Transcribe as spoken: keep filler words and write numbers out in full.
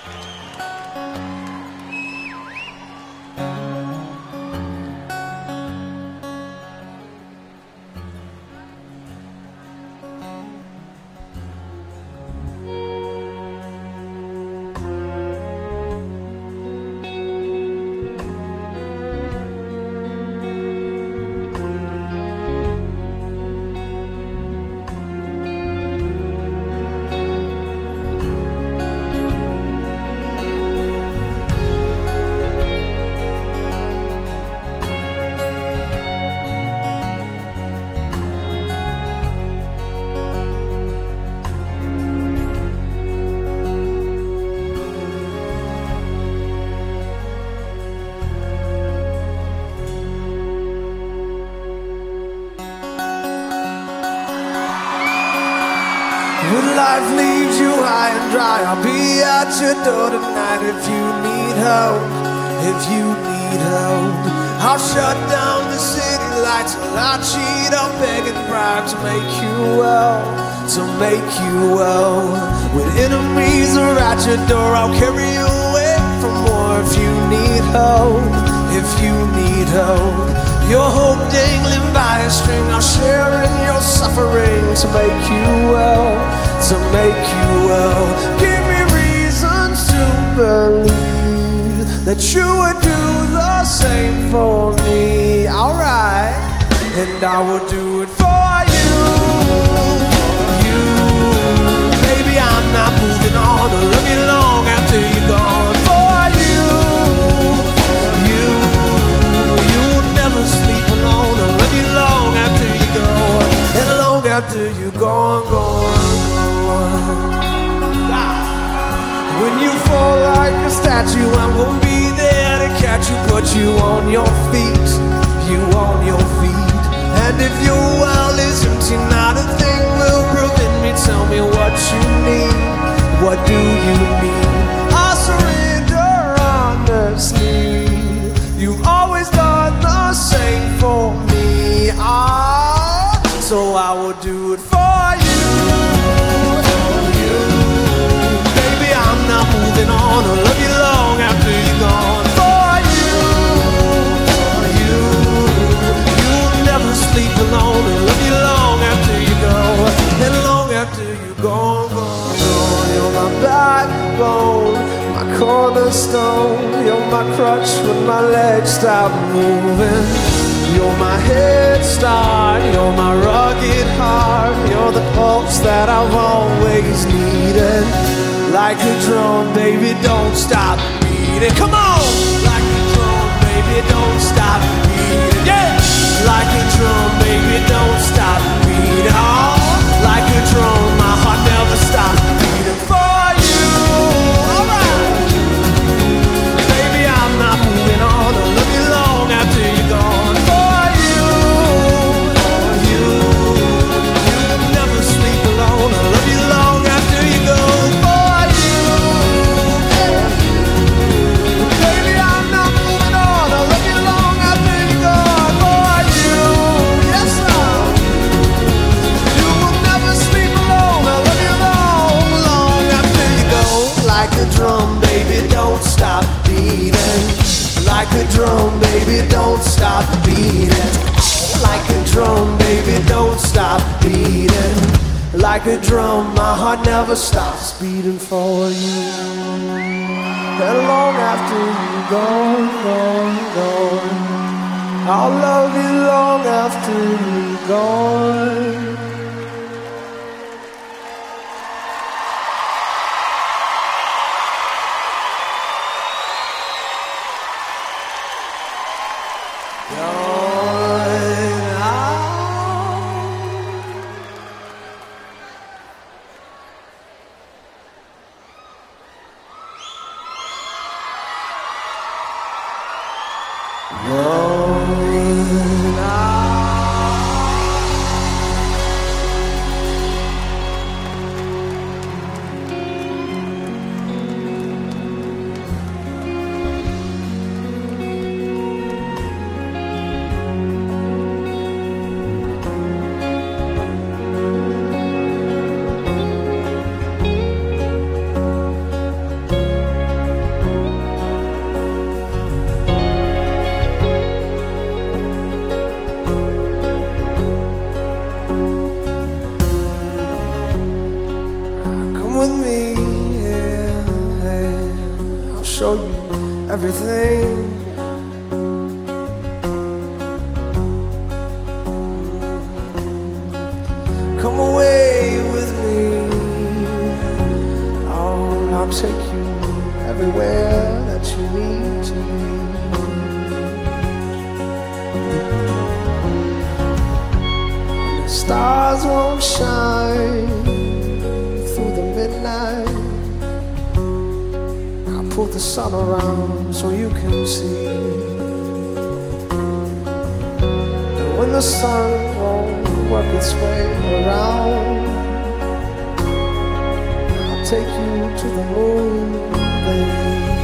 When life leaves you high and dry, I'll be at your door tonight. If you need help, if you need help, I'll shut down the city lights and I'll cheat, I'll beg and bribe to make you well, to make you well. When enemies are at your door, I'll carry you away from war. If you need help, if you need help, your hope dangling by a string, I'll share in your suffering to make you well, to make you well. Give me reasons to believe that you would do the same for me. Alright, and I will do it for you. You, baby, I'm not moving on. I'll love you long after you're gone. For you, you, you'll never sleep alone. I'll love you long after you go, and long after you're gone, gone, gone. When you fall like a statue, I won't be there to catch you, put you on your feet, you on your feet. And if your well is empty, not a thing will prevent me. Tell me what you need, what do you need? I'll surrender honestly. You've always done the same for me. Ah, so I will do it for you, for you. Baby, I'm not moving on. I'll love you long after you're gone. For you, for you. You'll never sleep alone. I'll love you long after you go, and long after you're gone, gone, gone. You're my backbone, my cornerstone. You're my crutch when my legs stop moving. You're my head start, you're my rugged heart. You're the pulse that I've always needed. Like a drum, baby, don't stop beating. Come on! Like a drum, baby, don't stop beating. Yeah! Like a drum, baby, don't stop beating. Oh, like a drum, my heart never stops beating for you. Alright! Baby, I'm not moving on. I'll love you long after you're gone. For you, for you. You'll never sleep alone. I'll love you long after you go. For you, baby, I'm not moving on. I'll love you long after you're gone. For you, yes sir. You will never sleep alone. I'll love you long, long after you go. Like a drum, baby, don't stop beating. Like a drum, baby, don't stop beating. Like a drum, baby, don't stop beating. Like a drum, my heart never stops beating for you. And long after you're gone, gone, gone, I'll love you long after you're gone. with me, yeah, yeah. I'll show you everything. Come away with me. Oh, I'll take you everywhere that you need to be. The stars won't shine through the midnight. I'll pull the sun around so you can see. And when the sun won't work its way around, I'll take you to the moon, baby.